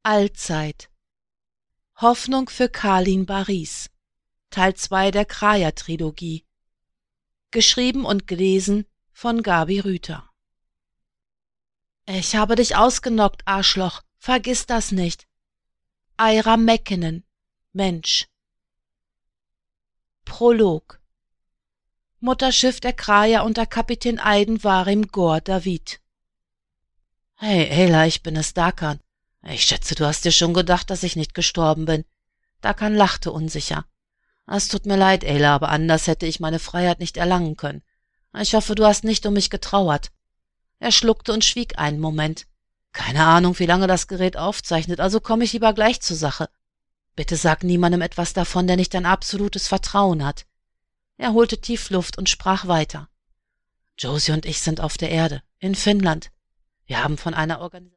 Allzeit. Hoffnung für Carlin Baris. Teil 2 der Kraja-Trilogie. Geschrieben und gelesen von Gabi Rüther. Ich habe dich ausgenockt, Arschloch. Vergiss das nicht. Eira Mäkinen, Mensch. Prolog. Mutterschiff der Kraja unter Kapitän Aiden Warim Gor David. Hey, Ayla, ich bin es, Dakan. Ich schätze, du hast dir schon gedacht, dass ich nicht gestorben bin. Dakan lachte unsicher. Es tut mir leid, Ayla, aber anders hätte ich meine Freiheit nicht erlangen können. Ich hoffe, du hast nicht um mich getrauert. Er schluckte und schwieg einen Moment. Keine Ahnung, wie lange das Gerät aufzeichnet, also komme ich lieber gleich zur Sache. Bitte sag niemandem etwas davon, der nicht dein absolutes Vertrauen hat. Er holte tief Luft und sprach weiter. Josie und ich sind auf der Erde, in Finnland. Wir haben von einer Organisation